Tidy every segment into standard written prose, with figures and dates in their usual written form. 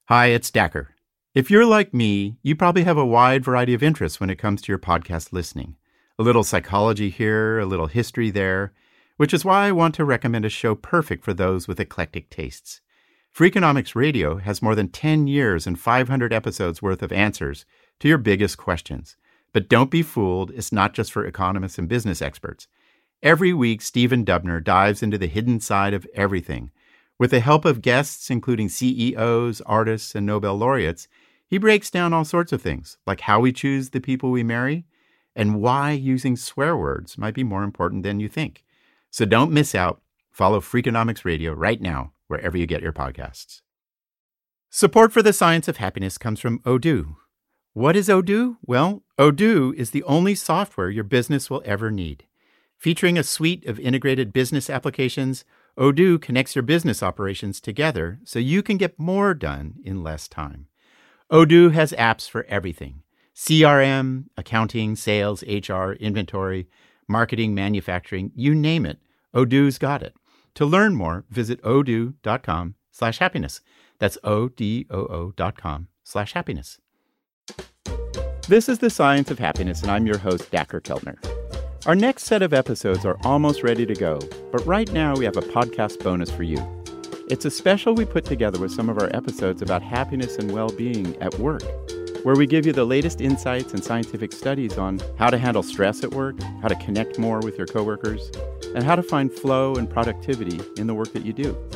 Hi, it's Dacker. If you're like me, you probably have a wide variety of interests when it comes to your podcast listening. A little psychology here, a little history there, which is why I want to recommend a show perfect for those with eclectic tastes. Freakonomics Radio has more than 10 years and 500 episodes worth of answers to your biggest questions. But don't be fooled, it's not just for economists and business experts. Every week, Stephen Dubner dives into the hidden side of everything. With the help of guests, including CEOs, artists, and Nobel laureates, he breaks down all sorts of things, like how we choose the people we marry and why using swear words might be more important than you think. So don't miss out. Follow Freakonomics Radio right now, wherever you get your podcasts. Support for the Science of Happiness comes from Odoo. What is Odoo? Well, Odoo is the only software your business will ever need. Featuring a suite of integrated business applications, Odoo connects your business operations together so you can get more done in less time. Odoo has apps for everything: CRM, accounting, sales, HR, inventory, marketing, manufacturing, you name it. Odoo's got it. To learn more, visit odoo.com/happiness. That's odoo.com/happiness. This is The Science of Happiness, and I'm your host, Dacker Keltner. Our next set of episodes are almost ready to go, but right now we have a podcast bonus for you. It's a special we put together with some of our episodes about happiness and well-being at work, where we give you the latest insights and scientific studies on how to handle stress at work, how to connect more with your coworkers, and how to find flow and productivity in the work that you do.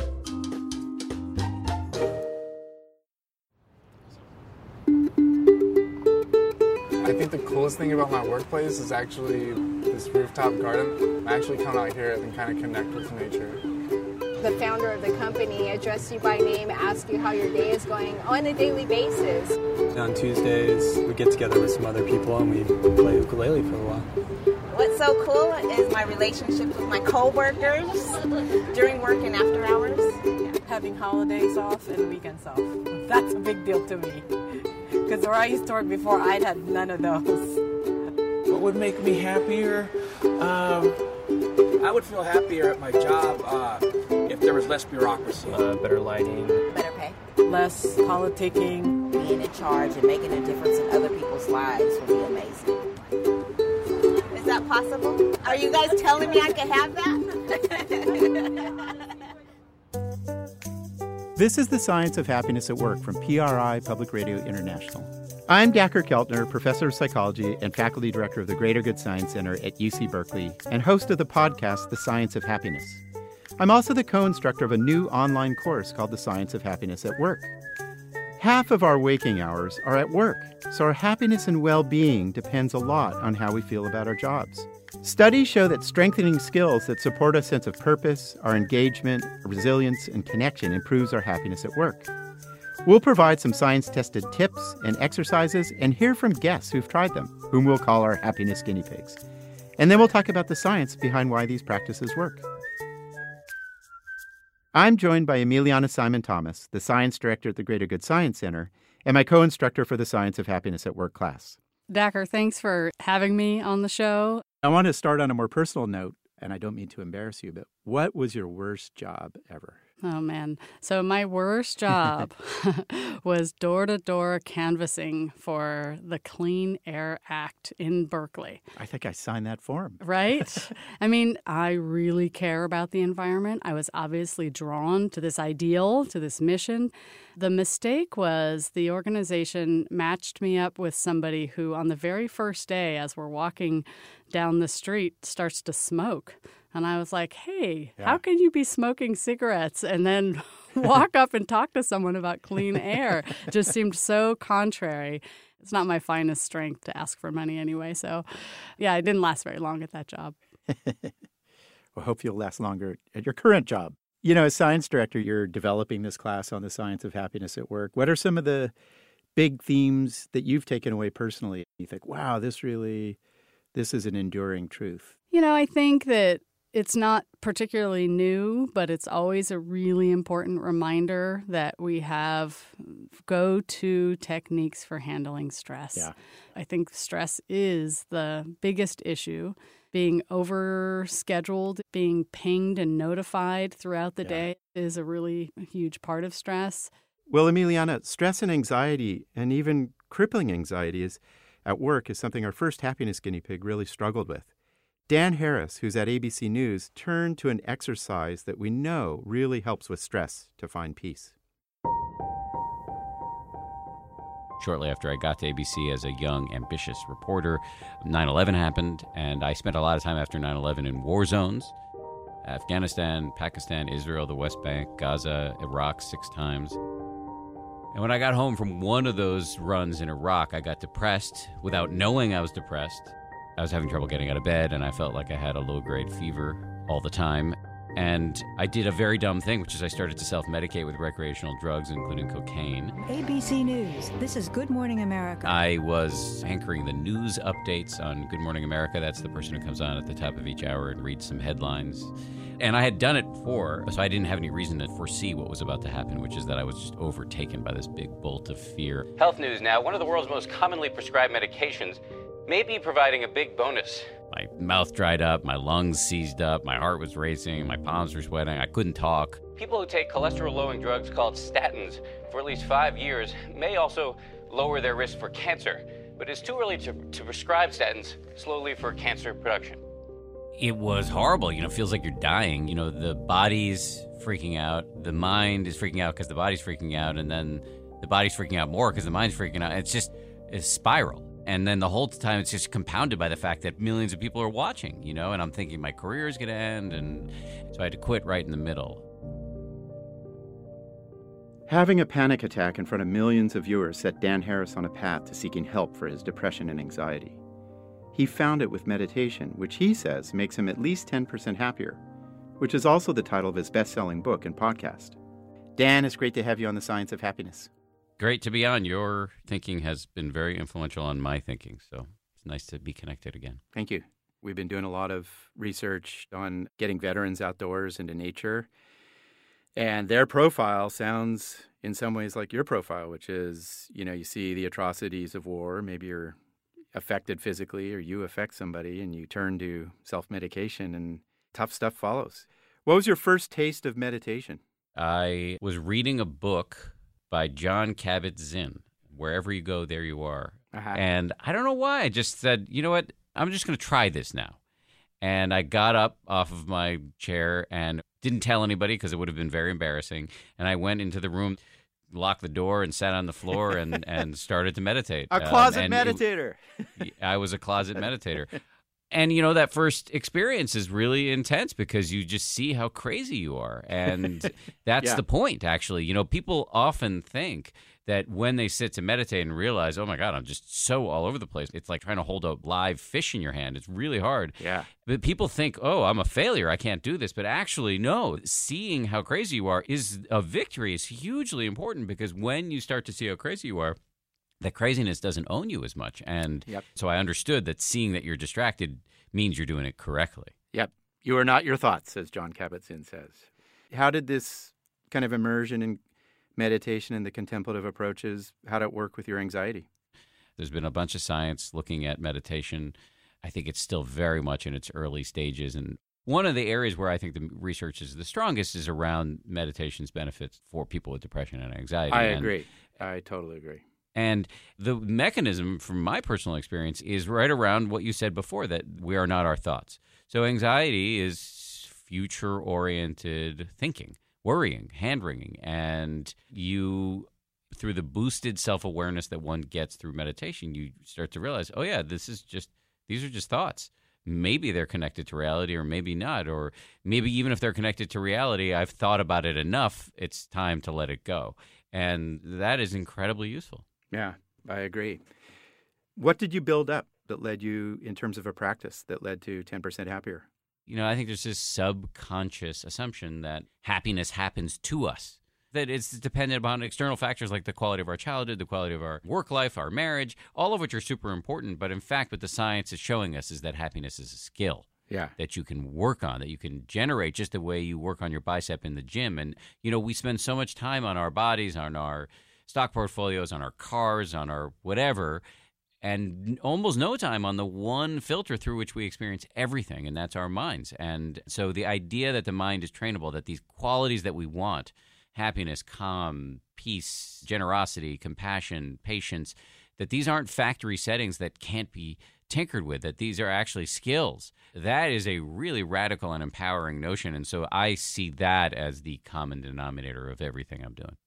I think the coolest thing about my workplace is actually this rooftop garden. I actually come out here and kind of connect with nature. The founder of the company address you by name, ask you how your day is going on a daily basis. On Tuesdays, we get together with some other people and we play ukulele for a while. What's so cool is my relationship with my co-workers during work and after hours. Having holidays off and weekends off. That's a big deal to me. Because where I used to work before, I'd had none of those. What would make me happier? I would feel happier at my job if there was less bureaucracy. Better lighting. Better pay. Less politicking. Being in charge and making a difference in other people's lives would be amazing. Is that possible? Are you guys telling me I can have that? This is The Science of Happiness at Work from PRI Public Radio International. I'm Dacker Keltner, professor of psychology and faculty director of the Greater Good Science Center at UC Berkeley, and host of the podcast, The Science of Happiness. I'm also the co-instructor of a new online course called The Science of Happiness at Work. Half of our waking hours are at work, so our happiness and well-being depends a lot on how we feel about our jobs. Studies show that strengthening skills that support a sense of purpose, our engagement, resilience, and connection improves our happiness at work. We'll provide some science-tested tips and exercises and hear from guests who've tried them, whom we'll call our happiness guinea pigs. And then we'll talk about the science behind why these practices work. I'm joined by Emiliana Simon-Thomas, the science director at the Greater Good Science Center, and my co-instructor for the Science of Happiness at Work class. Dacker, thanks for having me on the show. I want to start on a more personal note, and I don't mean to embarrass you, but what was your worst job ever? Oh, man. So my worst job was door-to-door canvassing for the Clean Air Act in Berkeley. I think I signed that form. Right? I mean, I really care about the environment. I was obviously drawn to this ideal, to this mission. The mistake was the organization matched me up with somebody who, on the very first day, as we're walking down the street, starts to smoke. And I was like, hey, how can you be smoking cigarettes and then walk up and talk to someone about clean air? It just seemed so contrary. It's not my finest strength to ask for money anyway. So, yeah, I didn't last very long at that job. Well, hope you'll last longer at your current job. You know, as science director, you're developing this class on the science of happiness at work. What are some of the big themes that you've taken away personally? You think, wow, this is an enduring truth. You know, I think that it's not particularly new, but it's always a really important reminder that we have go-to techniques for handling stress. Yeah. I think stress is the biggest issue. Being overscheduled, being pinged and notified throughout the day is a really huge part of stress. Well, Emiliana, stress and anxiety, and even crippling anxiety at work is something our first happiness guinea pig really struggled with. Dan Harris, who's at ABC News, turned to an exercise that we know really helps with stress to find peace. Shortly after I got to ABC as a young, ambitious reporter, 9/11 happened, and I spent a lot of time after 9/11 in war zones. Afghanistan, Pakistan, Israel, the West Bank, Gaza, Iraq 6 times. And when I got home from one of those runs in Iraq, I got depressed without knowing I was depressed. I was having trouble getting out of bed, and I felt like I had a low-grade fever all the time. And I did a very dumb thing, which is I started to self-medicate with recreational drugs, including cocaine. ABC News. This is Good Morning America. I was anchoring the news updates on Good Morning America. That's the person who comes on at the top of each hour and reads some headlines. And I had done it before, so I didn't have any reason to foresee what was about to happen, which is that I was just overtaken by this big bolt of fear. Health news now. One of the world's most commonly prescribed medications may be providing a big bonus. My mouth dried up, my lungs seized up, my heart was racing, my palms were sweating, I couldn't talk. People who take cholesterol-lowering drugs called statins for at least 5 years may also lower their risk for cancer, but it's too early to prescribe statins slowly for cancer production. It was horrible. It feels like you're dying. The body's freaking out, the mind is freaking out because the body's freaking out, and then the body's freaking out more because the mind's freaking out. It's just a spiral. And then the whole time it's just compounded by the fact that millions of people are watching, and I'm thinking my career is going to end, and so I had to quit right in the middle. Having a panic attack in front of millions of viewers set Dan Harris on a path to seeking help for his depression and anxiety. He found it with meditation, which he says makes him at least 10% happier, which is also the title of his best-selling book and podcast. Dan, it's great to have you on The Science of Happiness. Great to be on. Your thinking has been very influential on my thinking, so it's nice to be connected again. Thank you. We've been doing a lot of research on getting veterans outdoors into nature, and their profile sounds in some ways like your profile, which is, you see the atrocities of war, maybe you're affected physically or you affect somebody and you turn to self-medication and tough stuff follows. What was your first taste of meditation? I was reading a book by Jon Kabat-Zinn, Wherever You Go, There You Are. Uh-huh. And I don't know why. I just said, you know what? I'm just going to try this now. And I got up off of my chair and didn't tell anybody because it would have been very embarrassing. And I went into the room, locked the door, and sat on the floor and started to meditate. A closet meditator. I was a closet meditator. And, that first experience is really intense because you just see how crazy you are. And that's the point, actually. People often think that when they sit to meditate and realize, oh, my God, I'm just so all over the place. It's like trying to hold a live fish in your hand. It's really hard. Yeah. But people think, oh, I'm a failure. I can't do this. But actually, no. Seeing how crazy you are is a victory. It's hugely important because when you start to see how crazy you are, that craziness doesn't own you as much. And so I understood that seeing that you're distracted means you're doing it correctly. Yep. You are not your thoughts, as Jon Kabat-Zinn says. How did this kind of immersion in meditation and the contemplative approaches, how did it work with your anxiety? There's been a bunch of science looking at meditation. I think it's still very much in its early stages. And one of the areas where I think the research is the strongest is around meditation's benefits for people with depression and anxiety. I agree. I totally agree. And the mechanism, from my personal experience, is right around what you said before, that we are not our thoughts. So anxiety is future-oriented thinking, worrying, hand-wringing. And you, through the boosted self-awareness that one gets through meditation, you start to realize, oh, yeah, these are just thoughts. Maybe they're connected to reality or maybe not. Or maybe even if they're connected to reality, I've thought about it enough, it's time to let it go. And that is incredibly useful. Yeah, I agree. What did you build up that led you, in terms of a practice, that led to 10% happier? I think there's this subconscious assumption that happiness happens to us, that it's dependent upon external factors like the quality of our childhood, the quality of our work life, our marriage, all of which are super important. But in fact, what the science is showing us is that happiness is a skill. Yeah. That you can work on, that you can generate just the way you work on your bicep in the gym. And, we spend so much time on our bodies, on our stock portfolios, on our cars, on our whatever, and almost no time on the one filter through which we experience everything, and that's our minds. And so the idea that the mind is trainable, that these qualities that we want happiness, calm, peace, generosity, compassion, patience, that these aren't factory settings that can't be tinkered with, that these are actually skills. That is a really radical and empowering notion. And so I see that as the common denominator of everything I'm doing.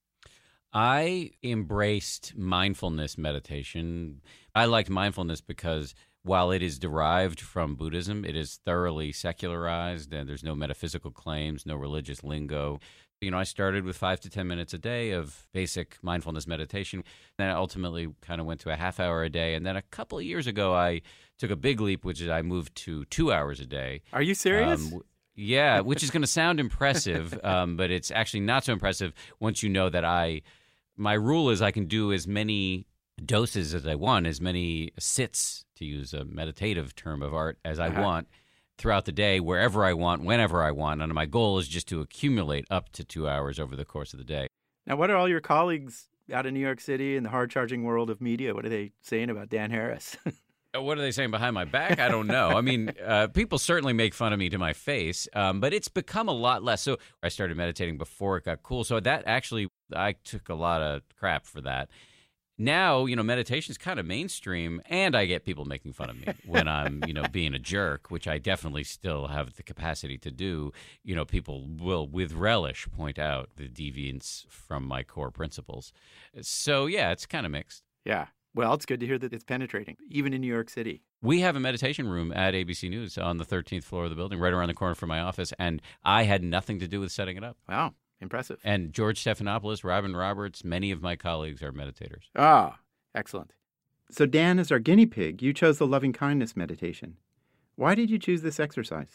I embraced mindfulness meditation. I liked mindfulness because while it is derived from Buddhism, it is thoroughly secularized, and there's no metaphysical claims, no religious lingo. I started with 5 to 10 minutes a day of basic mindfulness meditation. Then I ultimately kind of went to a half hour a day. And then a couple of years ago, I took a big leap, which is I moved to 2 hours a day. Are you serious? Yeah, which is going to sound impressive, but it's actually not so impressive once you know that my rule is I can do as many doses as I want, as many sits, to use a meditative term of art, as I want throughout the day, wherever I want, whenever I want. And my goal is just to accumulate up to 2 hours over the course of the day. Now, what are all your colleagues out in New York City in the hard-charging world of media? What are they saying about Dan Harris? What are they saying behind my back? I don't know. I mean, people certainly make fun of me to my face, but it's become a lot less. So I started meditating before it got cool. So that actually, I took a lot of crap for that. Now, meditation is kind of mainstream, and I get people making fun of me when I'm, being a jerk, which I definitely still have the capacity to do. People will, with relish, point out the deviance from my core principles. So, yeah, it's kind of mixed. Yeah. Well, it's good to hear that it's penetrating, even in New York City. We have a meditation room at ABC News on the 13th floor of the building, right around the corner from my office, and I had nothing to do with setting it up. Wow. Impressive. And George Stephanopoulos, Robin Roberts, many of my colleagues are meditators. Ah, excellent. So Dan, as our guinea pig, you chose the loving kindness meditation. Why did you choose this exercise?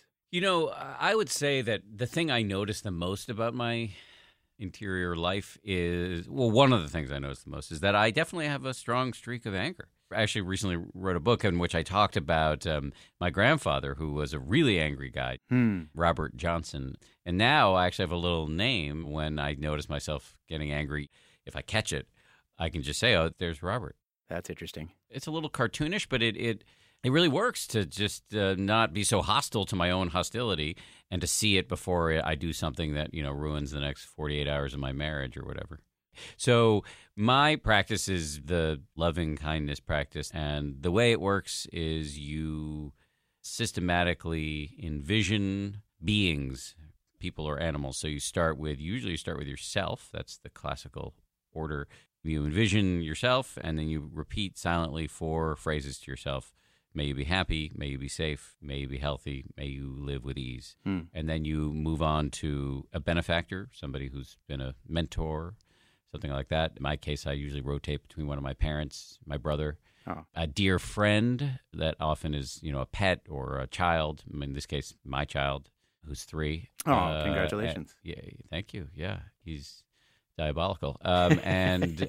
I would say that the thing I noticed the most about my interior life is, one of the things I noticed the most is that I definitely have a strong streak of anger. I actually recently wrote a book in which I talked about my grandfather, who was a really angry guy, Robert Johnson. And now I actually have a little name when I notice myself getting angry. If I catch it, I can just say, oh, there's Robert. That's interesting. It's a little cartoonish, but it really works to just not be so hostile to my own hostility and to see it before I do something that, ruins the next 48 hours of my marriage or whatever. So my practice is the loving kindness practice, and the way it works is you systematically envision beings, people or animals. So you usually start with yourself. That's the classical order. You envision yourself, and then you repeat silently 4 phrases to yourself. May you be happy, may you be safe, may you be healthy, may you live with ease. And then you move on to a benefactor, somebody who's been a mentor, something like that. In my case, I usually rotate between one of my parents, my brother, a dear friend that often is, a pet or a child. In this case, my child, who's 3. Oh, congratulations. Yeah, thank you. Yeah, he's diabolical. And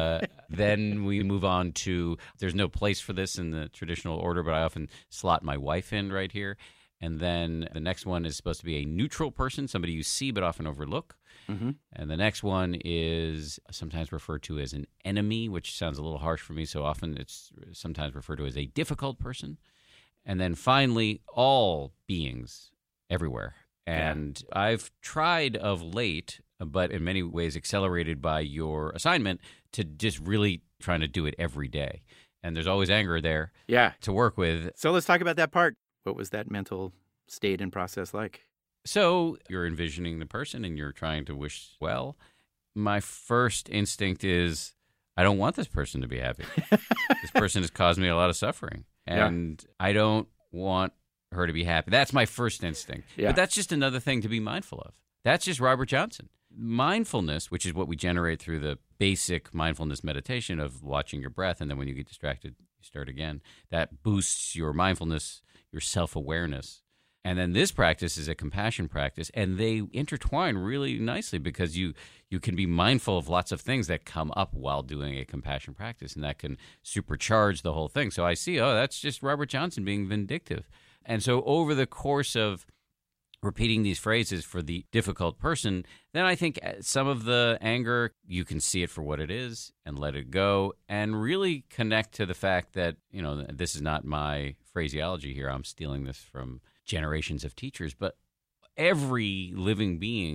then we move on to, there's no place for this in the traditional order, but I often slot my wife in right here. And then the next one is supposed to be a neutral person, somebody you see but often overlook. Mm-hmm. And the next one is sometimes referred to as an enemy, which sounds a little harsh for me, so often it's sometimes referred to as a difficult person. And then finally, all beings everywhere. And I've tried of late, but in many ways accelerated by your assignment, to just really trying to do it every day. And there's always anger there to work with. So let's talk about that part. What was that mental state and process like? So you're envisioning the person and you're trying to wish well. My first instinct is, I don't want this person to be happy. This person has caused me a lot of suffering. And I don't want her to be happy. That's my first instinct. Yeah. But that's just another thing to be mindful of. That's just Robert Johnson. Mindfulness, which is what we generate through the basic mindfulness meditation of watching your breath, and then when you get distracted, you start again. That boosts your mindfulness, your self-awareness. And then this practice is a compassion practice, and they intertwine really nicely because you can be mindful of lots of things that come up while doing a compassion practice, and that can supercharge the whole thing. So I see, that's just Robert Johnson being vindictive. And so over the course of repeating these phrases for the difficult person, then I think some of the anger, you can see it for what it is and let it go and really connect to the fact that, this is not my phraseology here. I'm stealing this from generations of teachers, but every living being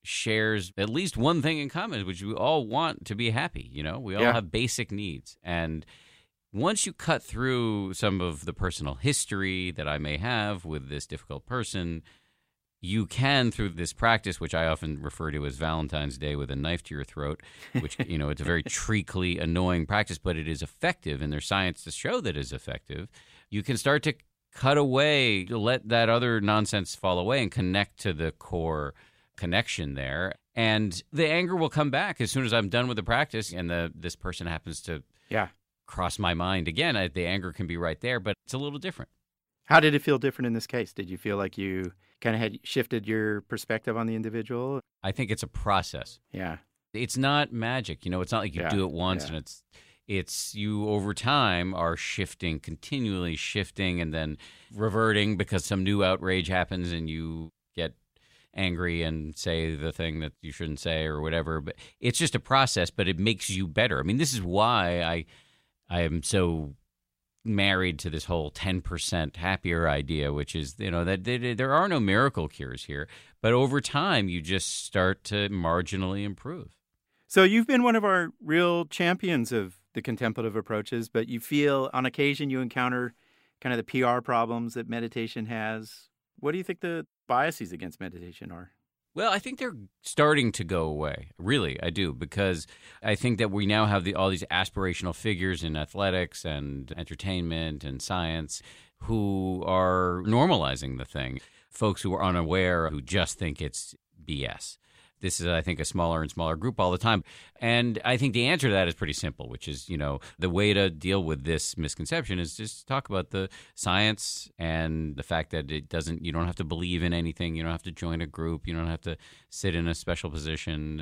shares at least one thing in common, which we all want to be happy. We all have basic needs. And once you cut through some of the personal history that I may have with this difficult person, you can, through this practice, which I often refer to as Valentine's Day with a knife to your throat, which, it's a very treacly, annoying practice, but it is effective, and there's science to show that it's effective. You can start to cut away, to let that other nonsense fall away and connect to the core connection there. And the anger will come back as soon as I'm done with the practice and this person happens to cross my mind again. The anger can be right there, but it's a little different. How did it feel different in this case? Did you feel like you kind of had shifted your perspective on the individual? I think it's a process. Yeah. It's not magic. It's not like you do it once and it's you over time are shifting, continually shifting and then reverting because some new outrage happens and you get angry and say the thing that you shouldn't say or whatever. But it's just a process, but it makes you better. I mean, this is why I am so married to this whole 10% happier idea, which is, that there are no miracle cures here, but over time you just start to marginally improve. So you've been one of our real champions of the contemplative approaches, but you feel on occasion you encounter kind of the PR problems that meditation has. What do you think the biases against meditation are? Well, I think they're starting to go away. Really, I do, because I think that we now have all these aspirational figures in athletics and entertainment and science who are normalizing the thing. Folks who are unaware, who just think it's BS. This is, I think, a smaller and smaller group all the time. And I think the answer to that is pretty simple, which is, the way to deal with this misconception is just talk about the science and the fact that you don't have to believe in anything. You don't have to join a group. You don't have to sit in a special position.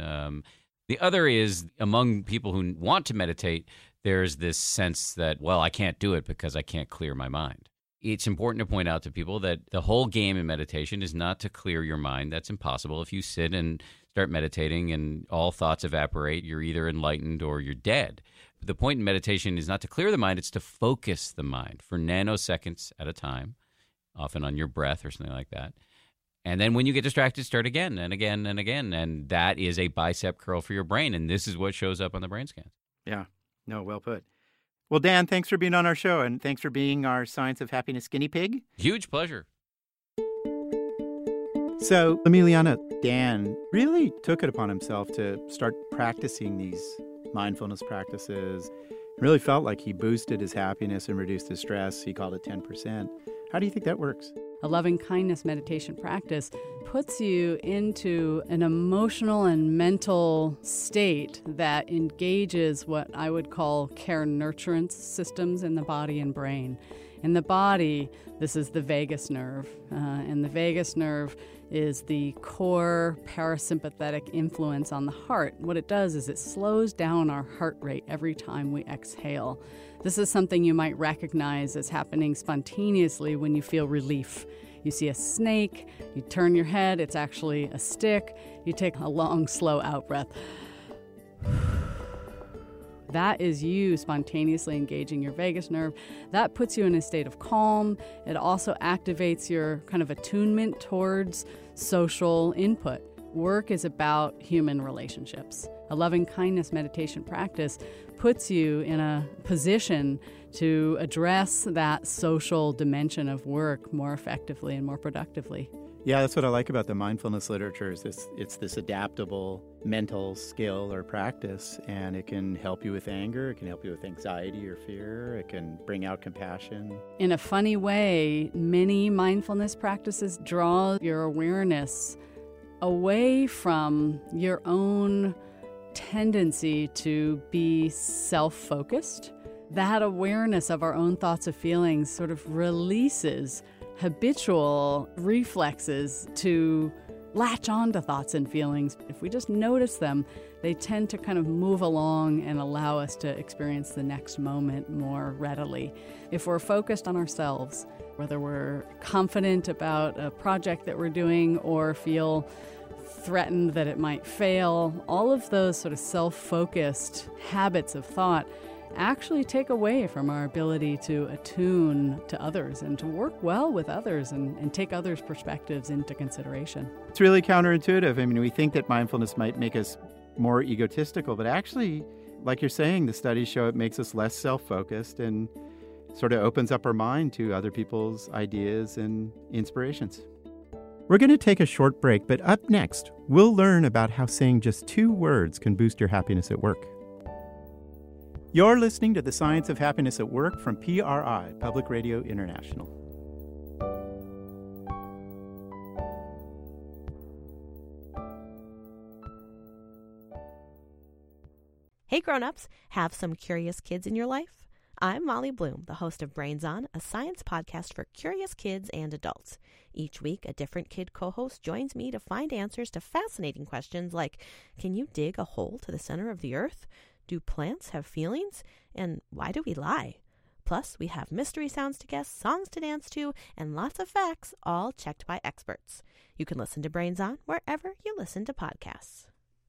The other is among people who want to meditate, there's this sense that, well, I can't do it because I can't clear my mind. It's important to point out to people that the whole game in meditation is not to clear your mind. That's impossible. If you sit and start meditating and all thoughts evaporate, you're either enlightened or you're dead. The point in meditation is not to clear the mind, it's to focus the mind for nanoseconds at a time, often on your breath or something like that. And then when you get distracted, start again and again and again. And that is a bicep curl for your brain. And this is what shows up on the brain scans. Yeah. No, well put. Well, Dan, thanks for being on our show, and thanks for being our Science of Happiness guinea pig. Huge pleasure. So, Emiliana, Dan really took it upon himself to start practicing these mindfulness practices. It really felt like he boosted his happiness and reduced his stress. He called it 10%. How do you think that works? A loving-kindness meditation practice puts you into an emotional and mental state that engages what I would call care nurturance systems in the body and brain. In the body, this is the vagus nerve, and the vagus nerve is the core parasympathetic influence on the heart. What it does is it slows down our heart rate every time we exhale. This is something you might recognize as happening spontaneously when you feel relief. You see a snake, you turn your head, it's actually a stick. You take a long, slow out breath. That is you spontaneously engaging your vagus nerve. That puts you in a state of calm. It also activates your kind of attunement towards social input. Work is about human relationships. A loving-kindness meditation practice puts you in a position to address that social dimension of work more effectively and more productively. Yeah, that's what I like about the mindfulness literature is it's this adaptable mental skill or practice, and it can help you with anger, it can help you with anxiety or fear, it can bring out compassion. In a funny way, many mindfulness practices draw your awareness away from your own tendency to be self-focused. That awareness of our own thoughts and feelings sort of releases habitual reflexes to latch on to thoughts and feelings. If we just notice them, they tend to kind of move along and allow us to experience the next moment more readily. If we're focused on ourselves, whether we're confident about a project that we're doing or feel threatened that it might fail, all of those sort of self-focused habits of thought actually take away from our ability to attune to others and to work well with others and take others' perspectives into consideration. It's really counterintuitive. I mean, we think that mindfulness might make us more egotistical, but actually, like you're saying, the studies show it makes us less self-focused and sort of opens up our mind to other people's ideas and inspirations. We're going to take a short break, but up next, we'll learn about how saying just 2 words can boost your happiness at work. You're listening to The Science of Happiness at Work from PRI, Public Radio International. Hey grown-ups, have some curious kids in your life? I'm Molly Bloom, the host of Brains On, a science podcast for curious kids and adults. Each week, a different kid co-host joins me to find answers to fascinating questions like, can you dig a hole to the center of the earth? Do plants have feelings? And why do we lie? Plus, we have mystery sounds to guess, songs to dance to, and lots of facts, all checked by experts. You can listen to Brains On wherever you listen to podcasts.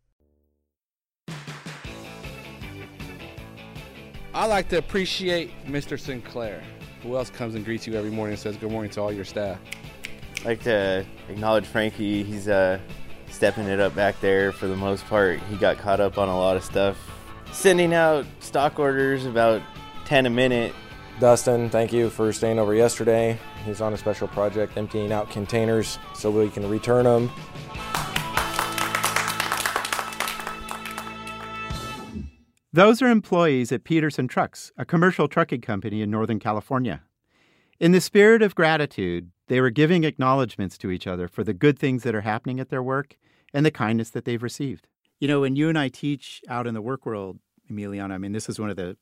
I like to appreciate Mr. Sinclair. Who else comes and greets you every morning and says good morning to all your staff? I like to acknowledge Frankie. He's stepping it up back there for the most part. He got caught up on a lot of stuff. Sending out stock orders about 10 a minute. Dustin, thank you for staying over yesterday. He's on a special project emptying out containers so we can return them. Those are employees at Peterson Trucks, a commercial trucking company in Northern California. In the spirit of gratitude, they were giving acknowledgments to each other for the good things that are happening at their work and the kindness that they've received. You know, when you and I teach out in the work world, Emiliana, I mean, this is one of the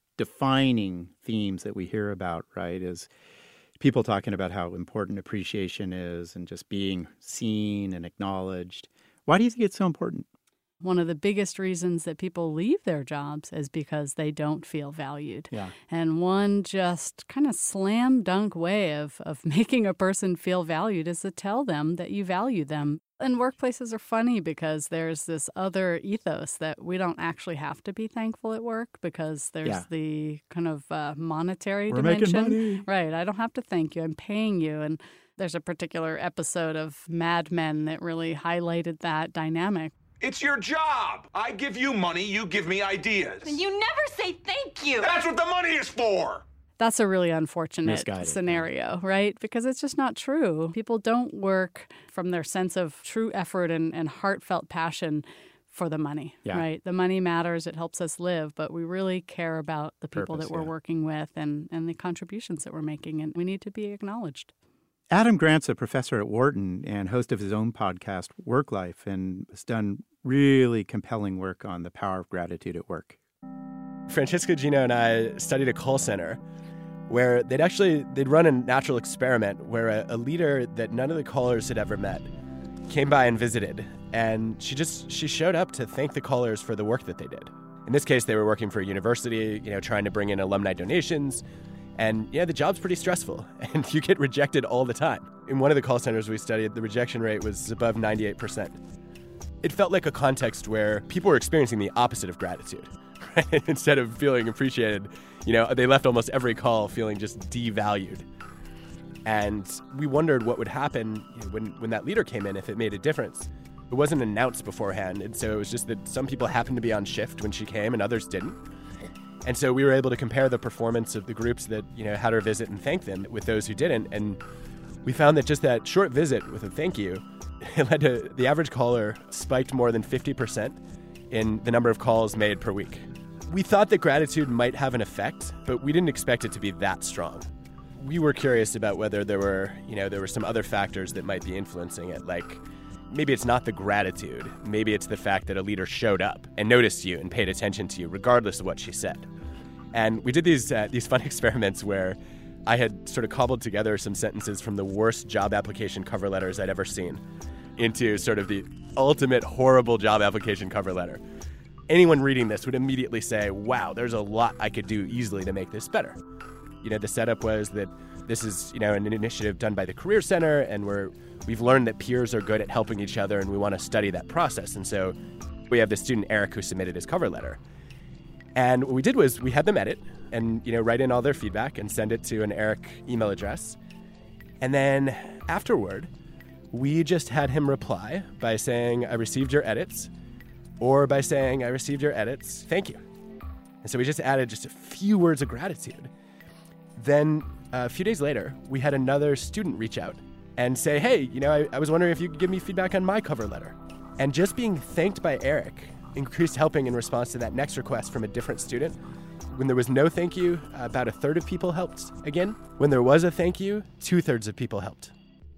defining themes that we hear about, right, is people talking about how important appreciation is and just being seen and acknowledged. Why do you think it's so important? One of the biggest reasons that people leave their jobs is because they don't feel valued. Yeah. And one just kind of slam dunk way of making a person feel valued is to tell them that you value them. And workplaces are funny because there's this other ethos that we don't actually have to be thankful at work because there's the kind of monetary dimension. We're making money. Right. I don't have to thank you. I'm paying you. And there's a particular episode of Mad Men that really highlighted that dynamic. It's your job. I give you money, you give me ideas. And you never say thank you. That's what the money is for. That's a really unfortunate Misguided, scenario, right? Because it's just not true. People don't work from their sense of true effort and heartfelt passion for the money, right? The money matters. It helps us live, but we really care about the people that we're working with and the contributions that we're making, and we need to be acknowledged. Adam Grant's a professor at Wharton and host of his own podcast, Work Life, and has done really compelling work on the power of gratitude at work. Francesco Gino and I studied a call center where they'd run a natural experiment where a leader that none of the callers had ever met came by and visited, and she showed up to thank the callers for the work that they did. In this case, they were working for a university, trying to bring in alumni donations. And the job's pretty stressful, and you get rejected all the time. In one of the call centers we studied, the rejection rate was above 98%. It felt like a context where people were experiencing the opposite of gratitude, right? Instead of feeling appreciated, they left almost every call feeling just devalued. And we wondered what would happen when that leader came in, if it made a difference. It wasn't announced beforehand, and so it was just that some people happened to be on shift when she came and others didn't. And so we were able to compare the performance of the groups that, had her visit and thank them with those who didn't. And we found that just that short visit with a thank you, it led to the average caller spiked more than 50% in the number of calls made per week. We thought that gratitude might have an effect, but we didn't expect it to be that strong. We were curious about whether there were some other factors that might be influencing it, like maybe it's not the gratitude. Maybe it's the fact that a leader showed up and noticed you and paid attention to you, regardless of what she said. And we did these fun experiments where I had sort of cobbled together some sentences from the worst job application cover letters I'd ever seen into sort of the ultimate horrible job application cover letter. Anyone reading this would immediately say, wow, there's a lot I could do easily to make this better. The setup was that this is, an initiative done by the Career Center, and we've learned that peers are good at helping each other, and we want to study that process. And so we have the student, Eric, who submitted his cover letter. And what we did was we had them edit and, write in all their feedback and send it to an Eric email address. And then afterward, we just had him reply by saying, I received your edits, or by saying, I received your edits, thank you. And so we just added just a few words of gratitude. Then a few days later, we had another student reach out and say, hey, I was wondering if you could give me feedback on my cover letter. And just being thanked by Eric increased helping in response to that next request from a different student. When there was no thank you, about a third of people helped again. When there was a thank you, 2/3 of people helped.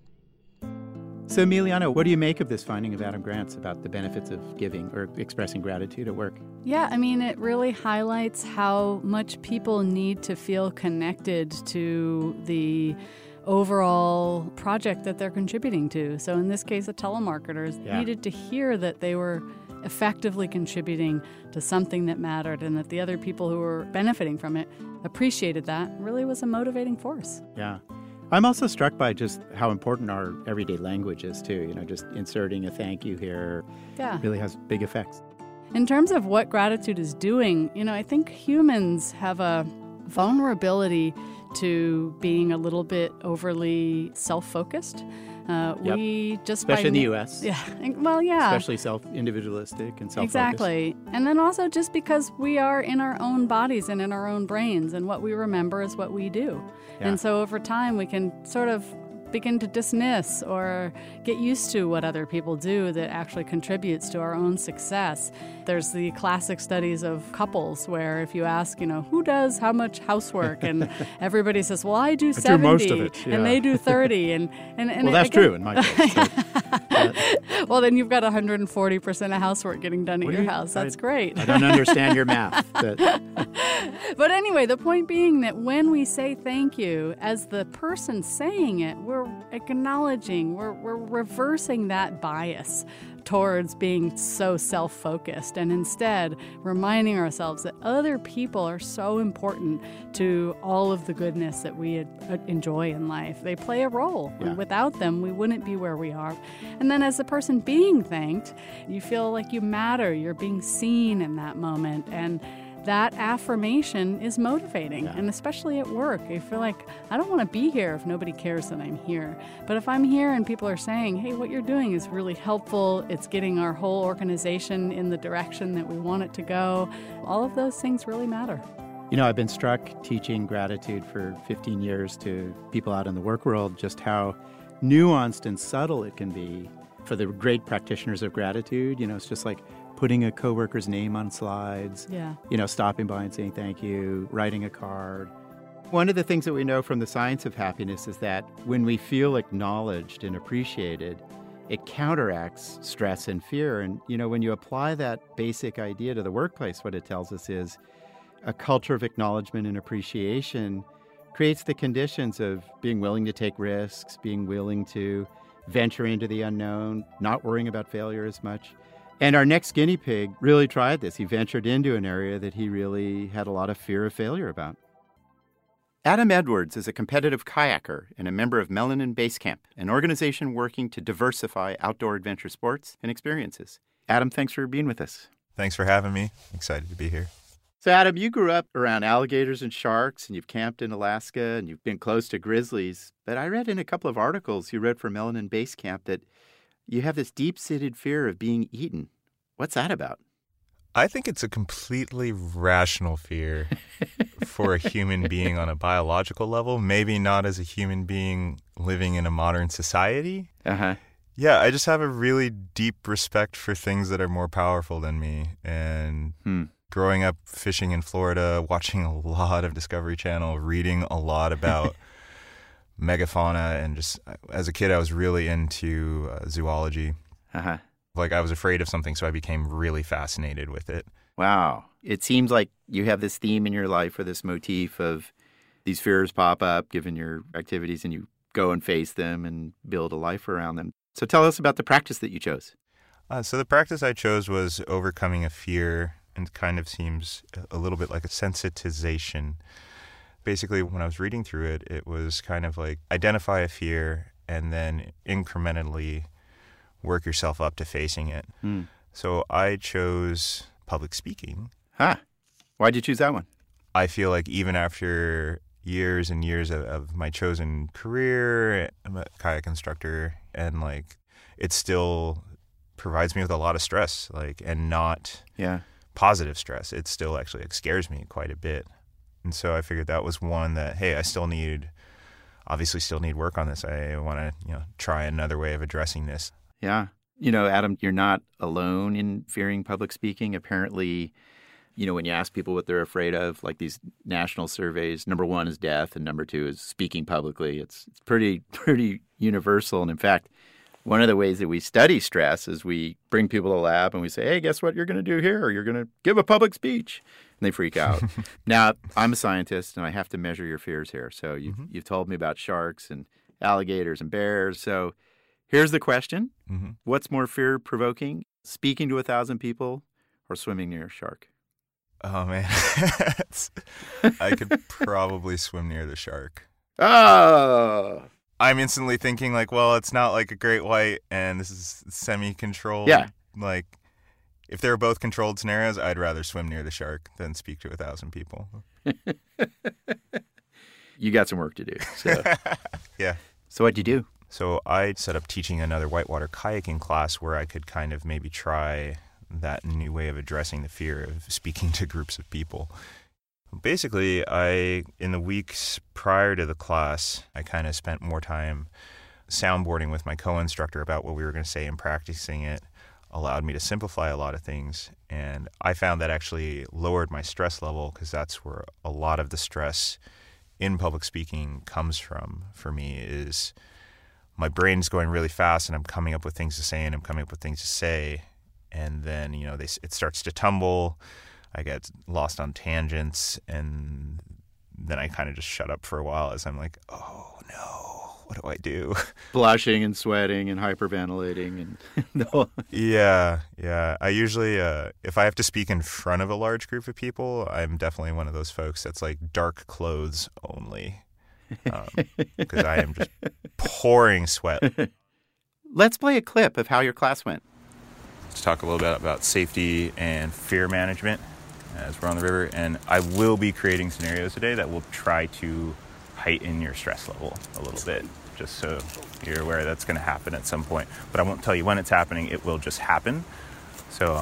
So, Emiliano, what do you make of this finding of Adam Grant's about the benefits of giving or expressing gratitude at work? Yeah, I mean, it really highlights how much people need to feel connected to the overall project that they're contributing to. So in this case, the telemarketers needed to hear that they were effectively contributing to something that mattered and that the other people who were benefiting from it appreciated that. Really was a motivating force. Yeah. I'm also struck by just how important our everyday language is, too. Just inserting a thank you here really has big effects. In terms of what gratitude is doing, I think humans have a vulnerability to being a little bit overly self-focused. We just especially in the U.S. Yeah. Well, yeah. Especially self-individualistic and self-focused. Exactly. And then also just because we are in our own bodies and in our own brains, and what we remember is what we do. Yeah. And so over time, we can sort of begin to dismiss or get used to what other people do that actually contributes to our own success. There's the classic studies of couples where if you ask, who does how much housework, and everybody says, well, I do 70, most of it, and they do 30. And well, that's true in my case. Well, then you've got 140% of housework getting done at your house. That's great. I don't understand your math. But anyway, the point being that when we say thank you, as the person saying it, we're acknowledging, we're reversing that bias towards being so self-focused, and instead reminding ourselves that other people are so important to all of the goodness that we enjoy in life. They play a role. Yeah. And without them, we wouldn't be where we are. And then as the person being thanked, you feel like you matter. You're being seen in that moment. And that affirmation is motivating, and especially at work. I feel like I don't want to be here if nobody cares that I'm here. But if I'm here and people are saying, hey, what you're doing is really helpful, it's getting our whole organization in the direction that we want it to go, all of those things really matter. I've been struck teaching gratitude for 15 years to people out in the work world, just how nuanced and subtle it can be. For the great practitioners of gratitude, it's just like putting a coworker's name on slides, stopping by and saying thank you, writing a card. One of the things that we know from the science of happiness is that when we feel acknowledged and appreciated, it counteracts stress and fear. And, when you apply that basic idea to the workplace, what it tells us is a culture of acknowledgement and appreciation creates the conditions of being willing to take risks, being willing to venture into the unknown, not worrying about failure as much. And our next guinea pig really tried this. He ventured into an area that he really had a lot of fear of failure about. Adam Edwards is a competitive kayaker and a member of Melanin Base Camp, an organization working to diversify outdoor adventure sports and experiences. Adam, thanks for being with us. Thanks for having me. Excited to be here. So, Adam, you grew up around alligators and sharks, and you've camped in Alaska, and you've been close to grizzlies. But I read in a couple of articles you wrote for Melanin Base Camp that you have this deep-seated fear of being eaten. What's that about? I think it's a completely rational fear for a human being on a biological level, maybe not as a human being living in a modern society. Uh-huh. Yeah, I just have a really deep respect for things that are more powerful than me. And growing up fishing in Florida, watching a lot of Discovery Channel, reading a lot about megafauna, and just as a kid, I was really into zoology. Uh-huh. Like I was afraid of something, so I became really fascinated with it. Wow. It seems like you have this theme in your life or this motif of these fears pop up given your activities and you go and face them and build a life around them. So tell us about the practice that you chose. So the practice I chose was overcoming a fear, and kind of seems a little bit like a sensitization. Basically, when I was reading through it, it was kind of like identify a fear and then incrementally work yourself up to facing it. So I chose public speaking. Huh. Why'd you choose that one? I feel like even after years and years of my chosen career, I'm a kayak instructor, and like it still provides me with a lot of stress, like, and not positive stress. It still actually scares me quite a bit. And so I figured that was one that, hey, I still need work on this. I want to, try another way of addressing this. Yeah. Adam, you're not alone in fearing public speaking. Apparently, when you ask people what they're afraid of, like these national surveys, number one is death and number two is speaking publicly. It's pretty universal. And in fact, one of the ways that we study stress is we bring people to the lab and we say, hey, guess what you're going to do here? You're going to give a public speech. And they freak out. Now, I'm a scientist and I have to measure your fears here. So you've told me about sharks and alligators and bears. So here's the question. What's more fear-provoking, speaking to 1,000 people or swimming near a shark? Oh, man. I could probably swim near the shark. Oh! I'm instantly thinking like, well, it's not like a great white and this is semi-controlled. Yeah. Like, if they were both controlled scenarios, I'd rather swim near the shark than speak to 1,000 people. You got some work to do. So. Yeah. So what'd you do? So I set up teaching another whitewater kayaking class where I could kind of maybe try that new way of addressing the fear of speaking to groups of people. Basically, in the weeks prior to the class, I kind of spent more time soundboarding with my co-instructor about what we were going to say, and practicing it allowed me to simplify a lot of things. And I found that actually lowered my stress level, because that's where a lot of the stress in public speaking comes from for me, is my brain's going really fast and I'm coming up with things to say and I'm coming up with things to say. And then, it starts to tumble. I get lost on tangents, and then I kind of just shut up for a while as I'm like, oh no, what do I do? Blushing and sweating and hyperventilating. Yeah. I usually, if I have to speak in front of a large group of people, I'm definitely one of those folks that's like dark clothes only, because I am just pouring sweat. Let's play a clip of how your class went. Let's talk a little bit about safety and fear management as we're on the river. And I will be creating scenarios today that will try to heighten your stress level a little bit, just so you're aware that's going to happen at some point. But I won't tell you when it's happening. It will just happen. So,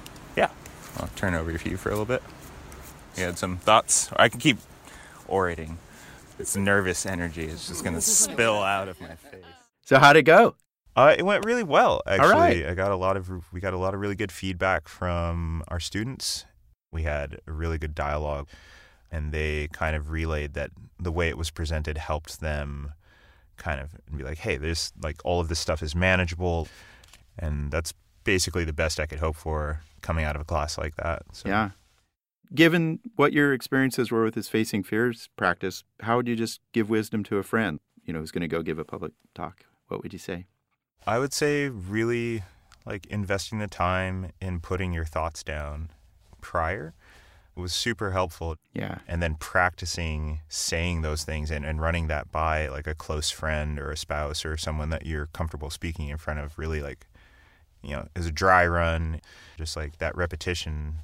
I'll turn over to you for a little bit. You had some thoughts? I can keep orating. This nervous energy is just going to spill out of my face. So how'd it go? It went really well, actually. All right. We got a lot of really good feedback from our students. We had a really good dialogue, and they kind of relayed that the way it was presented helped them kind of be like, hey, there's like all of this stuff is manageable. And that's basically the best I could hope for coming out of a class like that. So. Yeah. Given what your experiences were with this Facing Fears practice, how would you just give wisdom to a friend, who's going to go give a public talk? What would you say? I would say really like investing the time in putting your thoughts down prior was super helpful. Yeah. And then practicing saying those things and running that by like a close friend or a spouse or someone that you're comfortable speaking in front of, really like, as a dry run, just like that repetition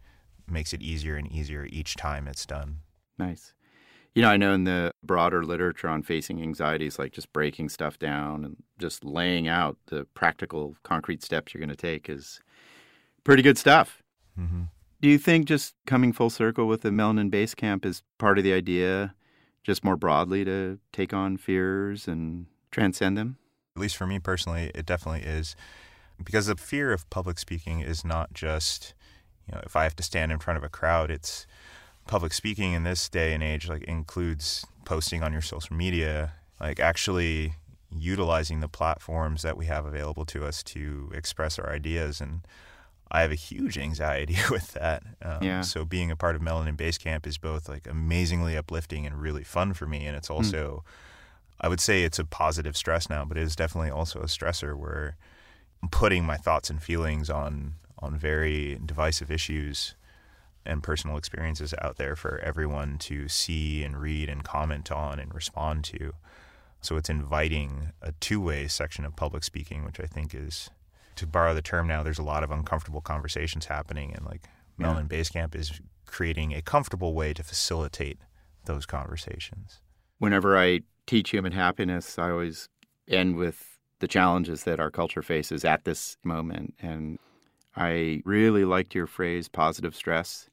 makes it easier and easier each time it's done. Nice. I know in the broader literature on facing anxieties, like just breaking stuff down and just laying out the practical, concrete steps you're going to take is pretty good stuff. Mm-hmm. Do you think just coming full circle with the Melanin Base Camp is part of the idea, just more broadly, to take on fears and transcend them? At least for me personally, it definitely is. Because the fear of public speaking is not just, if I have to stand in front of a crowd, it's public speaking in this day and age includes posting on your social media, actually utilizing the platforms that we have available to us to express our ideas. And I have a huge anxiety with that. So being a part of Melanin Base Camp is both amazingly uplifting and really fun for me. And it's also, I would say it's a positive stress now, but it is definitely also a stressor where I'm putting my thoughts and feelings on very divisive issues and personal experiences out there for everyone to see and read and comment on and respond to. So it's inviting a two-way section of public speaking, which I think is, to borrow the term now, there's a lot of uncomfortable conversations happening, and Melanin Base Camp is creating a comfortable way to facilitate those conversations. Whenever I teach human happiness, I always end with the challenges that our culture faces at this moment. And I really liked your phrase, positive stress.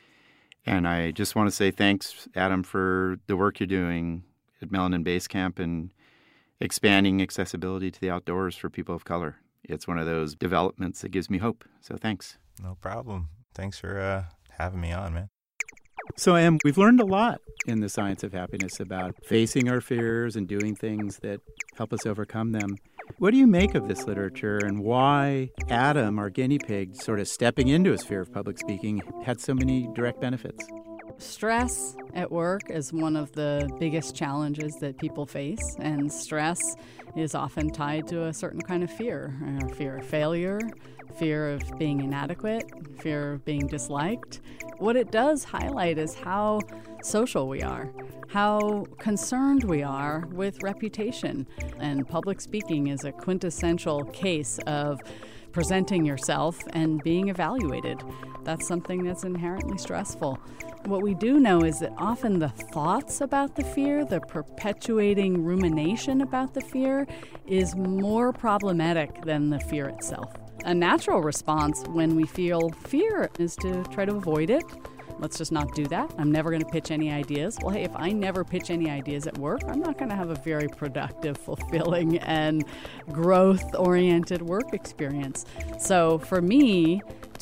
And I just want to say thanks, Adam, for the work you're doing at Melanin Base Camp and expanding accessibility to the outdoors for people of color. It's one of those developments that gives me hope. So thanks. No problem. Thanks for having me on, man. So, Em, we've learned a lot in the Science of Happiness about facing our fears and doing things that help us overcome them. What do you make of this literature and why Adam, our guinea pig, sort of stepping into his fear of public speaking, had so many direct benefits? Stress at work is one of the biggest challenges that people face, and stress is often tied to a certain kind of fear. Fear of failure, fear of being inadequate, fear of being disliked. What it does highlight is how social we are, how concerned we are with reputation. And public speaking is a quintessential case of presenting yourself and being evaluated. That's something that's inherently stressful. What we do know is that often the thoughts about the fear, the perpetuating rumination about the fear, is more problematic than the fear itself. A natural response when we feel fear is to try to avoid it. Let's just not do that. I'm never going to pitch any ideas. Well, hey, if I never pitch any ideas at work, I'm not going to have a very productive, fulfilling, and growth-oriented work experience. So for me,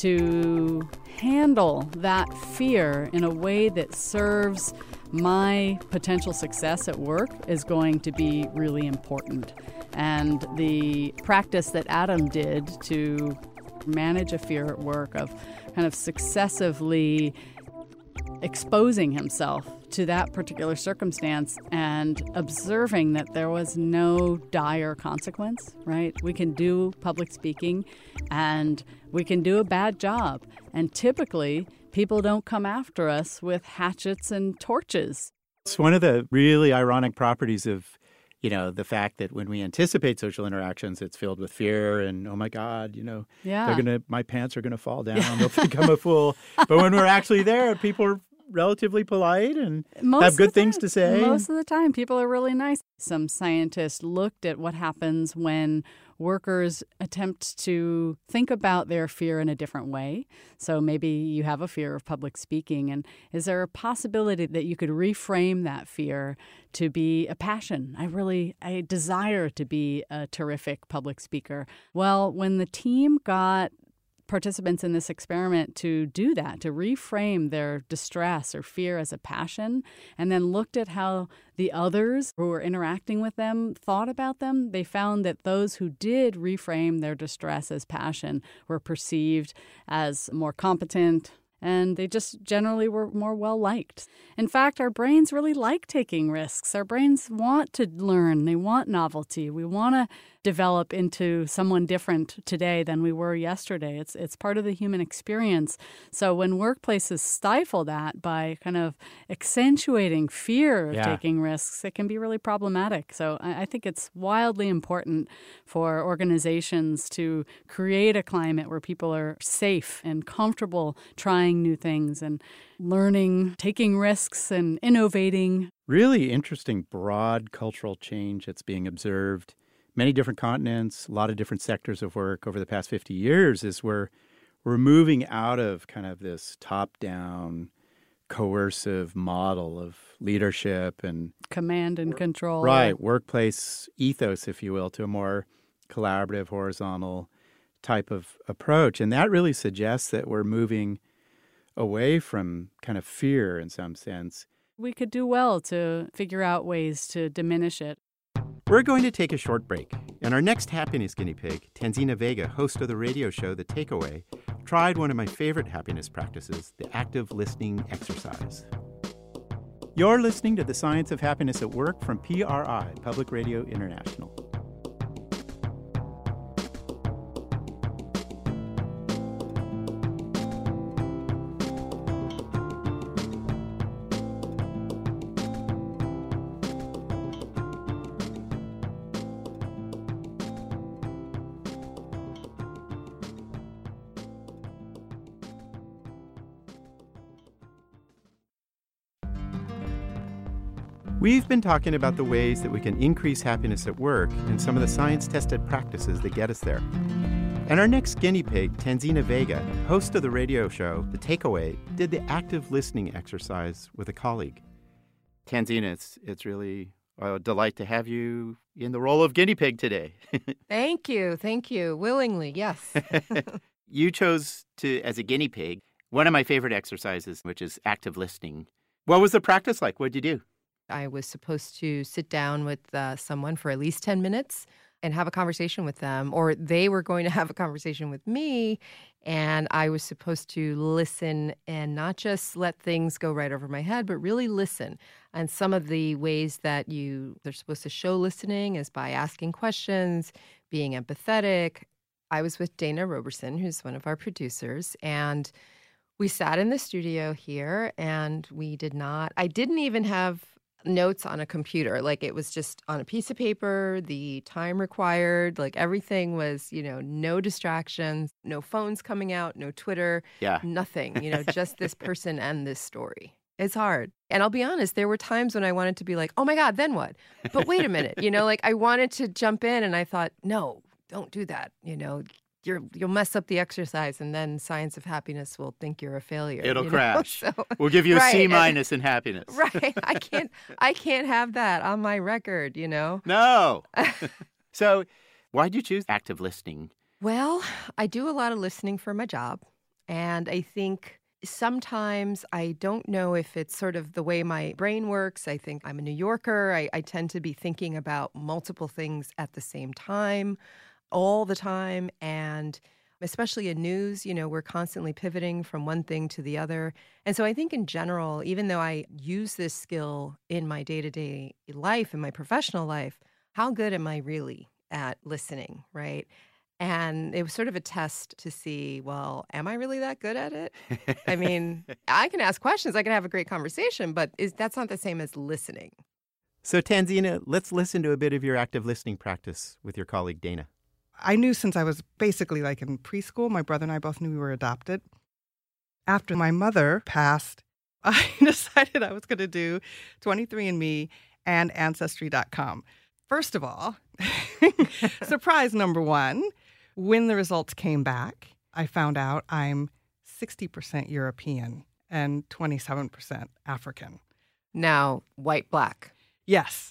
to handle that fear in a way that serves my potential success at work is going to be really important. And the practice that Adam did to manage a fear at work of kind of successively exposing himself to that particular circumstance and observing that there was no dire consequence, right? We can do public speaking and we can do a bad job. And typically, people don't come after us with hatchets and torches. It's one of the really ironic properties of, the fact that when we anticipate social interactions, it's filled with fear and, oh my God, my pants are going to fall down. They'll think I'm a fool. But when we're actually there, people are relatively polite and have good things to say. Most of the time, people are really nice. Some scientists looked at what happens when workers attempt to think about their fear in a different way. So maybe you have a fear of public speaking, and is there a possibility that you could reframe that fear to be a passion? I desire to be a terrific public speaker. Well, when the team got participants in this experiment to do that, to reframe their distress or fear as a passion, and then looked at how the others who were interacting with them thought about them, they found that those who did reframe their distress as passion were perceived as more competent, and they just generally were more well-liked. In fact, our brains really like taking risks. Our brains want to learn. They want novelty. We want to develop into someone different today than we were yesterday. It's part of the human experience. So when workplaces stifle that by kind of accentuating fear of taking risks, it can be really problematic. So I think it's wildly important for organizations to create a climate where people are safe and comfortable trying new things and learning, taking risks, and innovating. Really interesting, broad cultural change that's being observed. Many different continents, a lot of different sectors of work over the past 50 years is we're moving out of kind of this top-down, coercive model of leadership and command and control. Right, workplace ethos, if you will, to a more collaborative, horizontal type of approach. And that really suggests that we're moving away from kind of fear in some sense. We could do well to figure out ways to diminish it. We're going to take a short break, and our next happiness guinea pig, Tanzina Vega, host of the radio show The Takeaway, tried one of my favorite happiness practices, the active listening exercise. You're listening to The Science of Happiness at Work from PRI, Public Radio International. We've been talking about the ways that we can increase happiness at work and some of the science-tested practices that get us there. And our next guinea pig, Tanzina Vega, host of the radio show The Takeaway, did the active listening exercise with a colleague. Tanzina, it's really a delight to have you in the role of guinea pig today. Thank you. Willingly, yes. You chose to, as a guinea pig, one of my favorite exercises, which is active listening. What was the practice like? What did you do? I was supposed to sit down with someone for at least 10 minutes and have a conversation with them, or they were going to have a conversation with me, and I was supposed to listen and not just let things go right over my head, but really listen. And some of the ways that they're supposed to show listening is by asking questions, being empathetic. I was with Dana Roberson, who's one of our producers, and we sat in the studio here, and I didn't even have notes on a computer. Like, it was just on a piece of paper, the time required, like everything was, no distractions, no phones coming out, no Twitter, nothing, just this person and this story. It's hard. And I'll be honest, there were times when I wanted to be like, oh my God, then what? But wait a minute, I wanted to jump in, and I thought, no, don't do that. You'll mess up the exercise, and then Science of Happiness will think you're a failure. It'll crash. So, we'll give you a C- in happiness. Right. I can't have that on my record, No. So why'd you choose active listening? Well, I do a lot of listening for my job. And I think sometimes I don't know if it's sort of the way my brain works. I think I'm a New Yorker. I tend to be thinking about multiple things at the same time, all the time. And especially in news, we're constantly pivoting from one thing to the other. And so I think in general, even though I use this skill in my day-to-day life, in my professional life, how good am I really at listening, right? And it was sort of a test to see, well, am I really that good at it? I mean, I can ask questions, I can have a great conversation, but that's not the same as listening. So Tanzina, let's listen to a bit of your active listening practice with your colleague Dana. I knew since I was basically like in preschool, my brother and I both knew we were adopted. After my mother passed, I decided I was going to do 23andMe and Ancestry.com. First of all, surprise number one, when the results came back, I found out I'm 60% European and 27% African. Now, white, black. Yes.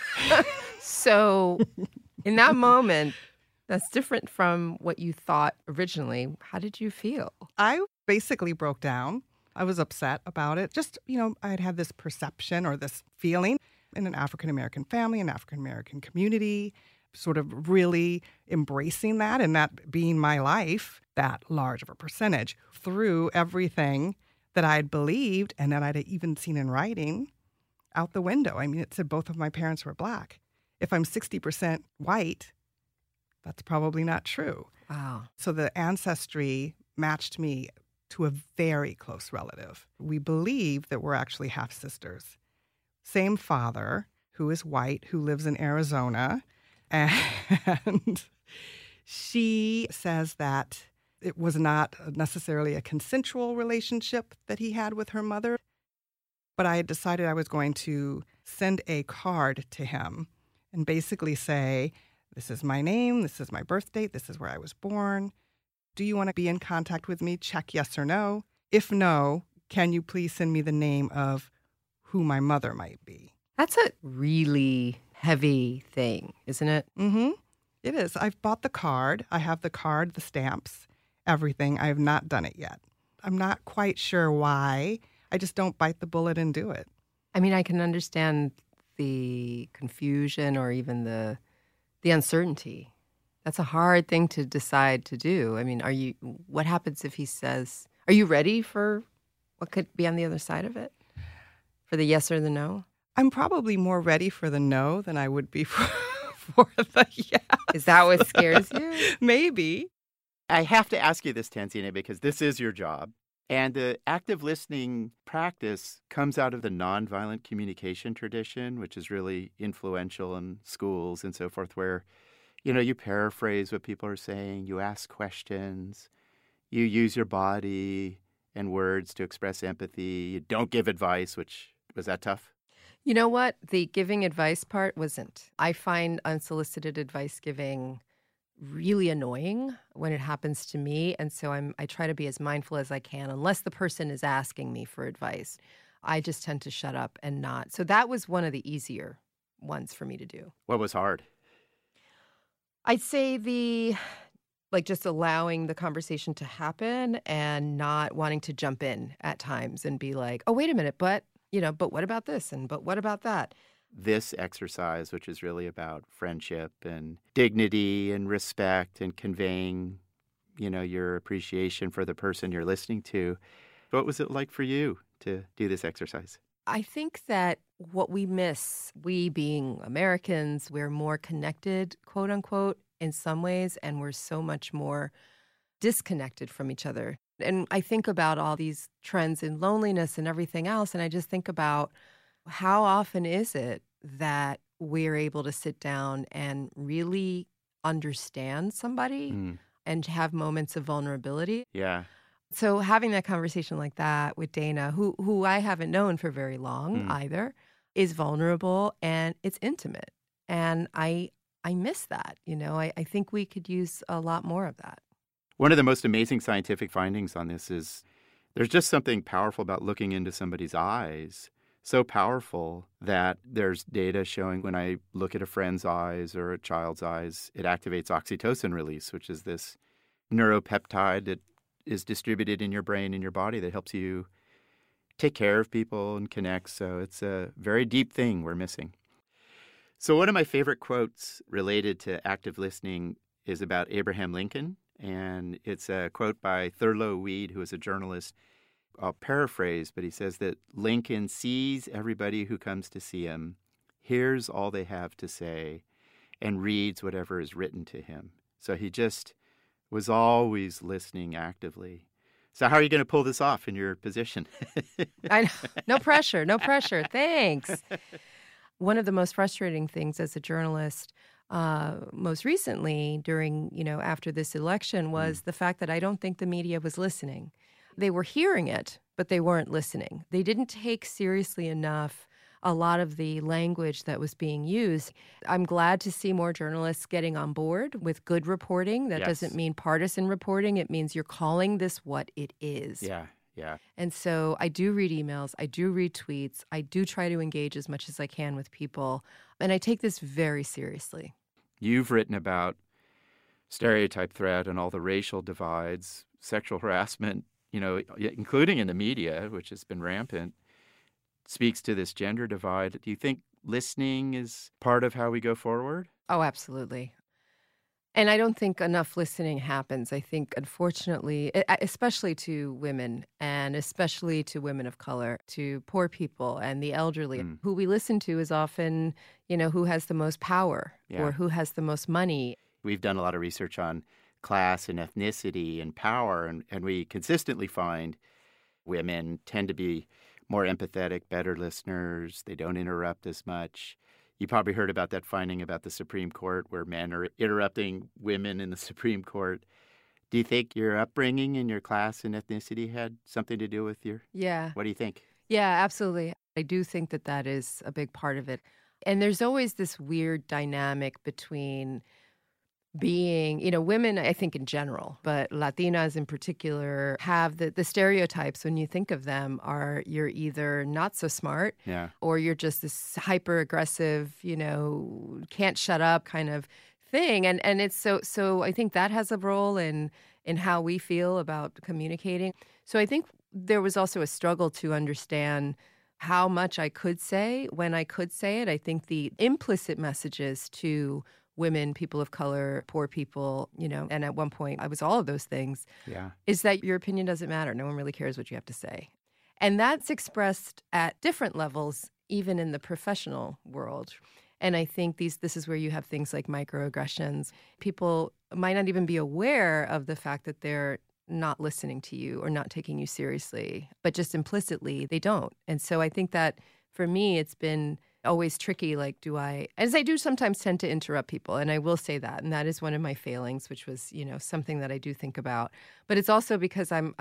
So in that moment, that's different from what you thought originally. How did you feel? I basically broke down. I was upset about it. Just, I had this perception or this feeling in an African-American family, an African-American community, sort of really embracing that and that being my life, that large of a percentage, threw everything that I'd believed and that I'd even seen in writing out the window. I mean, it said both of my parents were black. If I'm 60% white, that's probably not true. Wow. So the ancestry matched me to a very close relative. We believe that we're actually half-sisters. Same father, who is white, who lives in Arizona. And she says that it was not necessarily a consensual relationship that he had with her mother. But I had decided I was going to send a card to him and basically say, this is my name, this is my birth date, this is where I was born. Do you want to be in contact with me? Check yes or no. If no, can you please send me the name of who my mother might be? That's a really heavy thing, isn't it? Mm-hmm. It is. I've bought the card. I have the card, the stamps, everything. I have not done it yet. I'm not quite sure why. I just don't bite the bullet and do it. I mean, I can understand the confusion or even the uncertainty. That's a hard thing to decide to do. I mean, what happens if he says, are you ready for what could be on the other side of it? For the yes or the no? I'm probably more ready for the no than I would be for the yes. Is that what scares you? Maybe. I have to ask you this, Tanzina, because this is your job. And the active listening practice comes out of the nonviolent communication tradition, which is really influential in schools and so forth, where, you paraphrase what people are saying, you ask questions, you use your body and words to express empathy, you don't give advice, was that tough? You know what? The giving advice part wasn't. I find unsolicited advice giving really annoying when it happens to me. And so I try to be as mindful as I can, unless the person is asking me for advice. I just tend to shut up and not. So that was one of the easier ones for me to do. What was hard? I'd say just allowing the conversation to happen and not wanting to jump in at times and be like, oh, wait a minute, but what about this? And but what about that? This exercise, which is really about friendship and dignity and respect and conveying, your appreciation for the person you're listening to. What was it like for you to do this exercise? I think that what we miss, we being Americans, we're more connected, quote unquote, in some ways, and we're so much more disconnected from each other. And I think about all these trends in loneliness and everything else, and I just think about how often is it that we're able to sit down and really understand somebody and have moments of vulnerability? Yeah. So having that conversation like that with Dana, who I haven't known for very long either, is vulnerable and it's intimate. And I miss that. I think we could use a lot more of that. One of the most amazing scientific findings on this is there's just something powerful about looking into somebody's eyes. So powerful that there's data showing when I look at a friend's eyes or a child's eyes, it activates oxytocin release, which is this neuropeptide that is distributed in your brain and your body that helps you take care of people and connect. So it's a very deep thing we're missing. So one of my favorite quotes related to active listening is about Abraham Lincoln. And it's a quote by Thurlow Weed, who is a journalist. I'll paraphrase, but he says that Lincoln sees everybody who comes to see him, hears all they have to say, and reads whatever is written to him. So he just was always listening actively. So how are you going to pull this off in your position? I know. No pressure. Thanks. One of the most frustrating things as a journalist most recently during, after this election was the fact that I don't think the media was listening. They were hearing it, but they weren't listening. They didn't take seriously enough a lot of the language that was being used. I'm glad to see more journalists getting on board with good reporting. That doesn't mean partisan reporting. It means you're calling this what it is. Yeah. And so I do read emails. I do read tweets. I do try to engage as much as I can with people. And I take this very seriously. You've written about stereotype threat and all the racial divides, sexual harassment, including in the media, which has been rampant, speaks to this gender divide. Do you think listening is part of how we go forward? Oh, absolutely. And I don't think enough listening happens. I think, unfortunately, especially to women and especially to women of color, to poor people and the elderly, who we listen to is often, who has the most power or who has the most money. We've done a lot of research on class and ethnicity and power, and we consistently find women tend to be more empathetic, better listeners. They don't interrupt as much. You probably heard about that finding about the Supreme Court where men are interrupting women in the Supreme Court. Do you think your upbringing and your class and ethnicity had something to do with your... Yeah. What do you think? Yeah, absolutely. I do think that is a big part of it. And there's always this weird dynamic between being, women, I think in general, but Latinas in particular, have the stereotypes when you think of them are you're either not so smart or you're just this hyper aggressive, can't shut up kind of thing. And it's so I think that has a role in how we feel about communicating. So I think there was also a struggle to understand how much I could say when I could say it. I think the implicit messages to women, people of color, poor people, and at one point I was all of those things, is that your opinion doesn't matter. No one really cares what you have to say. And that's expressed at different levels, even in the professional world. And I think this is where you have things like microaggressions. People might not even be aware of the fact that they're not listening to you or not taking you seriously, but just implicitly they don't. And so I think that for me, it's been always tricky. Like, as I do sometimes tend to interrupt people, and I will say that, and that is one of my failings, which was, something that I do think about. But it's also because I'm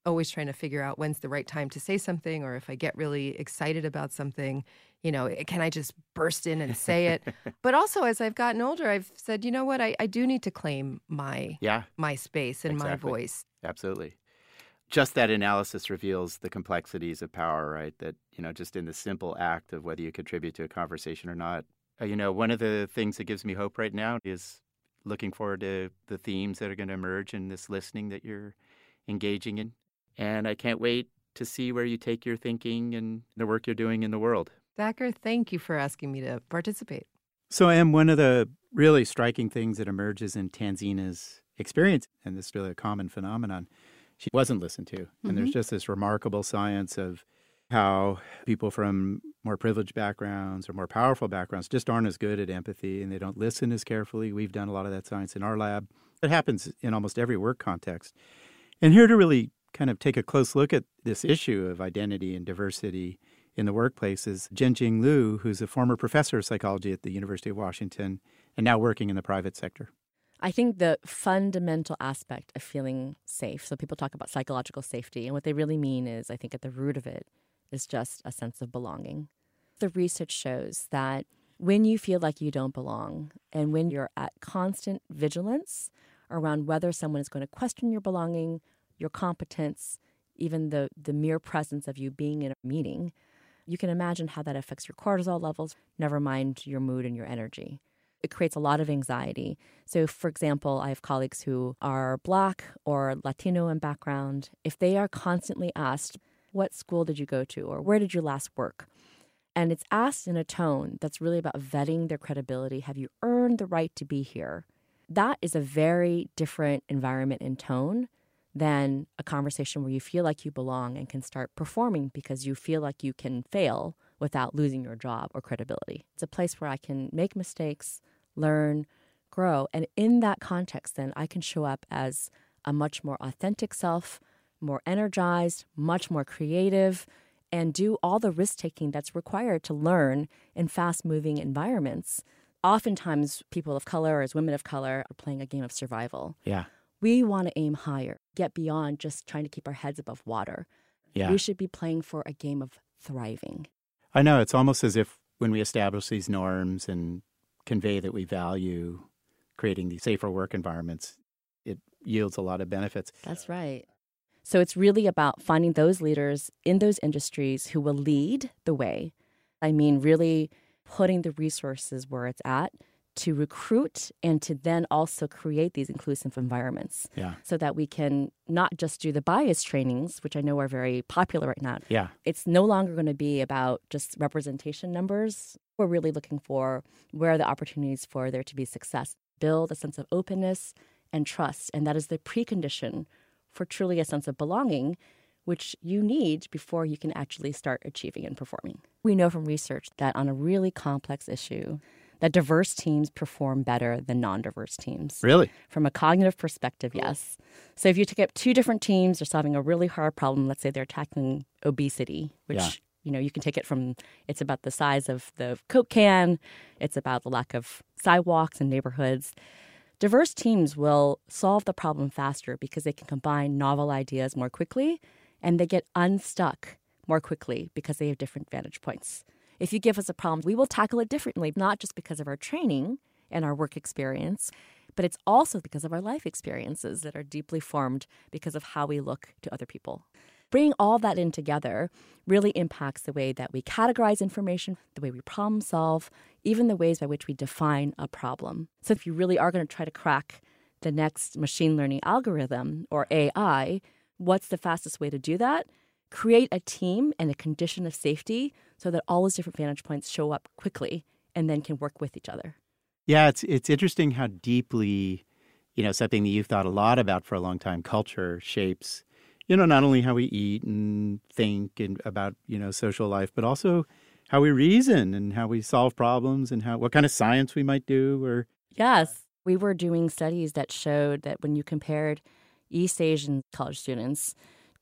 always trying to figure out when's the right time to say something, or if I get really excited about something, can I just burst in and say it? But also, as I've gotten older, I've said, you know what, I do need to claim my space and my voice. Absolutely. Just that analysis reveals the complexities of power, right? That, just in the simple act of whether you contribute to a conversation or not. One of the things that gives me hope right now is looking forward to the themes that are going to emerge in this listening that you're engaging in. And I can't wait to see where you take your thinking and the work you're doing in the world. Thacker, thank you for asking me to participate. So, Em, one of the really striking things that emerges in Tanzina's experience, and this is really a common phenomenon, she wasn't listened to. And there's just this remarkable science of how people from more privileged backgrounds or more powerful backgrounds just aren't as good at empathy, and they don't listen as carefully. We've done a lot of that science in our lab. It happens in almost every work context. And here to really kind of take a close look at this issue of identity and diversity in the workplace is Jianjing Liu, who's a former professor of psychology at the University of Washington and now working in the private sector. I think the fundamental aspect of feeling safe, so people talk about psychological safety, and what they really mean is, I think at the root of it, is just a sense of belonging. The research shows that when you feel like you don't belong and when you're at constant vigilance around whether someone is going to question your belonging, your competence, even the mere presence of you being in a meeting, you can imagine how that affects your cortisol levels, never mind your mood and your energy. It creates a lot of anxiety. So, for example, I have colleagues who are Black or Latino in background. If they are constantly asked, what school did you go to, or where did you last work? And it's asked in a tone that's really about vetting their credibility. Have you earned the right to be here? That is a very different environment and tone than a conversation where you feel like you belong and can start performing because you feel like you can fail without losing your job or credibility. It's a place where I can make mistakes, learn, grow. And in that context, then I can show up as a much more authentic self, more energized, much more creative, and do all the risk-taking that's required to learn in fast-moving environments. Oftentimes, people of color, as women of color, are playing a game of survival. Yeah. We want to aim higher, get beyond just trying to keep our heads above water. Yeah. We should be playing for a game of thriving. I know. It's almost as if when we establish these norms and convey that we value creating these safer work environments, it yields a lot of benefits. That's right. So it's really about finding those leaders in those industries who will lead the way. I mean, really putting the resources where it's at to recruit and to then also create these inclusive environments. Yeah. So that we can not just do the bias trainings, which I know are very popular right now. Yeah. It's no longer going to be about just representation numbers. We're really looking for where are the opportunities for there to be success. Build a sense of openness and trust. And that is the precondition for truly a sense of belonging, which you need before you can actually start achieving and performing. We know from research that on a really complex issue, that diverse teams perform better than non-diverse teams. Really? From a cognitive perspective, yes. So if you take up two different teams, they're solving a really hard problem. Let's say they're tackling obesity, which, you can take it from, it's about the size of the Coke can. It's about the lack of sidewalks and neighborhoods. Diverse teams will solve the problem faster because they can combine novel ideas more quickly, and they get unstuck more quickly because they have different vantage points. If you give us a problem, we will tackle it differently, not just because of our training and our work experience, but it's also because of our life experiences that are deeply formed because of how we look to other people. Bringing all that in together really impacts the way that we categorize information, the way we problem solve, even the ways by which we define a problem. So if you really are going to try to crack the next machine learning algorithm or AI, what's the fastest way to do that? Create a team and a condition of safety so that all those different vantage points show up quickly and then can work with each other. Yeah, it's interesting how deeply, something that you've thought a lot about for a long time, culture shapes, not only how we eat and think and about, social life, but also how we reason and how we solve problems and what kind of science we might do. Yes, we were doing studies that showed that when you compared East Asian college students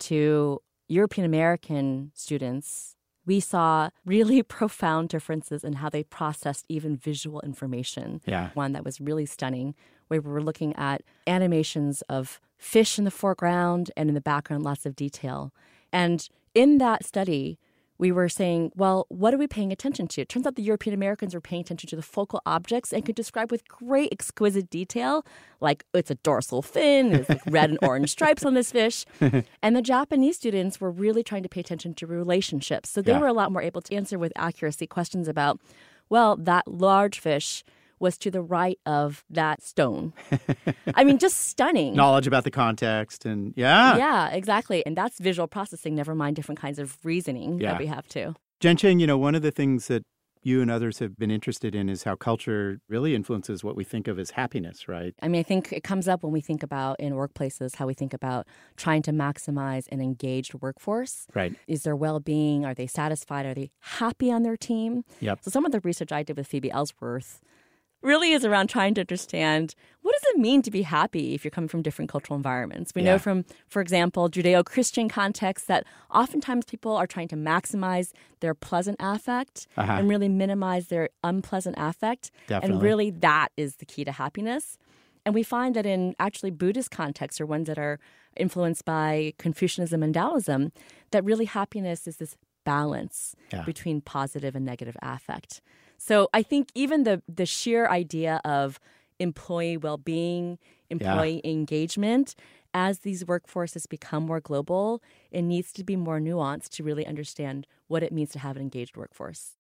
to European American students, we saw really profound differences in how they processed even visual information. Yeah. One that was really stunning, where we were looking at animations of fish in the foreground, and in the background, lots of detail. And in that study, we were saying, well, what are we paying attention to? It turns out the European Americans were paying attention to the focal objects and could describe with great exquisite detail, like it's a dorsal fin, there's like red and orange stripes on this fish. And the Japanese students were really trying to pay attention to relationships. So they were a lot more able to answer with accuracy questions about, well, that large fish was to the right of that stone. I mean, just stunning. Knowledge about the context and Yeah, exactly. And that's visual processing, never mind different kinds of reasoning that we have too. Jianqing, one of the things that you and others have been interested in is how culture really influences what we think of as happiness, right? I mean, I think it comes up when we think about in workplaces, how we think about trying to maximize an engaged workforce. Right. Is their well-being, are they satisfied? Are they happy on their team? Yep. So some of the research I did with Phoebe Ellsworth really is around trying to understand what does it mean to be happy if you're coming from different cultural environments. We know from, for example, Judeo-Christian contexts that oftentimes people are trying to maximize their pleasant affect and really minimize their unpleasant affect. Definitely. And really that is the key to happiness. And we find that in actually Buddhist contexts or ones that are influenced by Confucianism and Taoism, that really happiness is this balance between positive and negative affect. So I think even the sheer idea of employee well-being, employee engagement, as these workforces become more global, it needs to be more nuanced to really understand what it means to have an engaged workforce.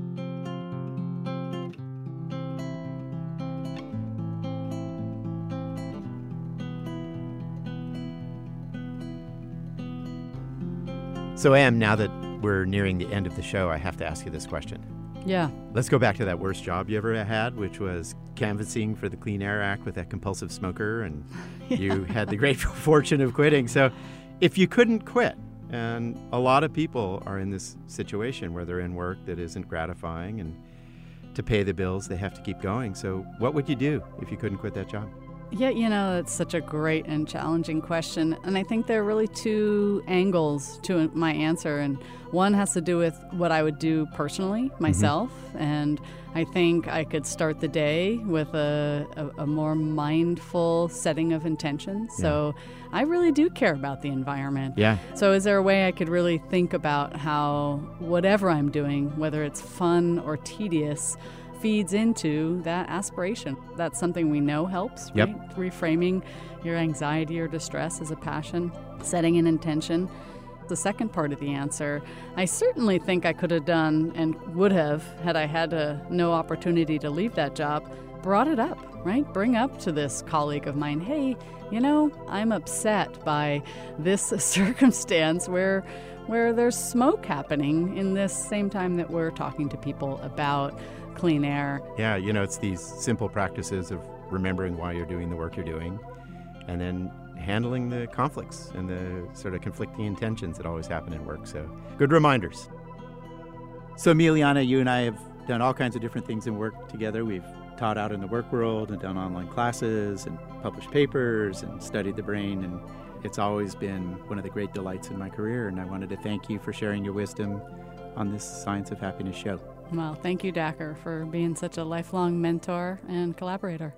So, Em, now that we're nearing the end of the show, I have to ask you this question. Yeah. Let's go back to that worst job you ever had, which was canvassing for the Clean Air Act with that compulsive smoker, and you had the great fortune of quitting. So if you couldn't quit, and a lot of people are in this situation where they're in work that isn't gratifying, and to pay the bills, they have to keep going. So what would you do if you couldn't quit that job? Yeah, it's such a great and challenging question. And I think there are really two angles to my answer. And one has to do with what I would do personally, myself. And I think I could start the day with a more mindful setting of intentions. So I really do care about the environment. Yeah. So is there a way I could really think about how whatever I'm doing, whether it's fun or tedious, feeds into that aspiration? That's something we know helps, right? Reframing your anxiety or distress as a passion, setting an intention. The second part of the answer, I certainly think I could have done and would have, had I had no opportunity to leave that job, brought it up, right? Bring up to this colleague of mine, hey, I'm upset by this circumstance where there's smoke happening in this same time that we're talking to people about clean air. Yeah, it's these simple practices of remembering why you're doing the work you're doing, and then handling the conflicts and the sort of conflicting intentions that always happen in work. So good reminders. So Emiliana, you and I have done all kinds of different things in work together. We've taught out in the work world and done online classes and published papers and studied the brain, and it's always been one of the great delights in my career. And I wanted to thank you for sharing your wisdom on this Science of Happiness show. Well, thank you, Dacher, for being such a lifelong mentor and collaborator.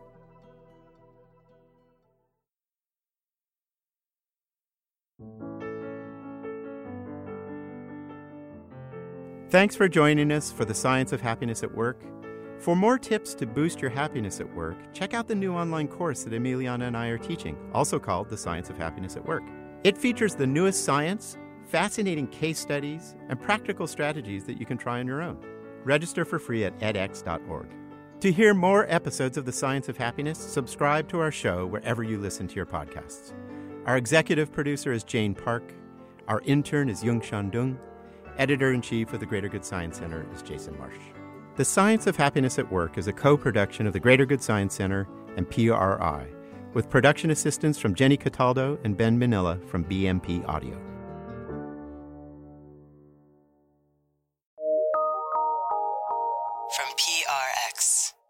Thanks for joining us for the Science of Happiness at Work. For more tips to boost your happiness at work, check out the new online course that Emiliana and I are teaching, also called The Science of Happiness at Work. It features the newest science, fascinating case studies, and practical strategies that you can try on your own. Register for free at edX.org. To hear more episodes of The Science of Happiness, subscribe to our show wherever you listen to your podcasts. Our executive producer is Jane Park. Our intern is Yung-Shan Dung. Editor-in-chief of the Greater Good Science Center is Jason Marsh. The Science of Happiness at Work is a co-production of the Greater Good Science Center and PRI, with production assistance from Jenny Cataldo and Ben Manila from BMP Audio. From PRX.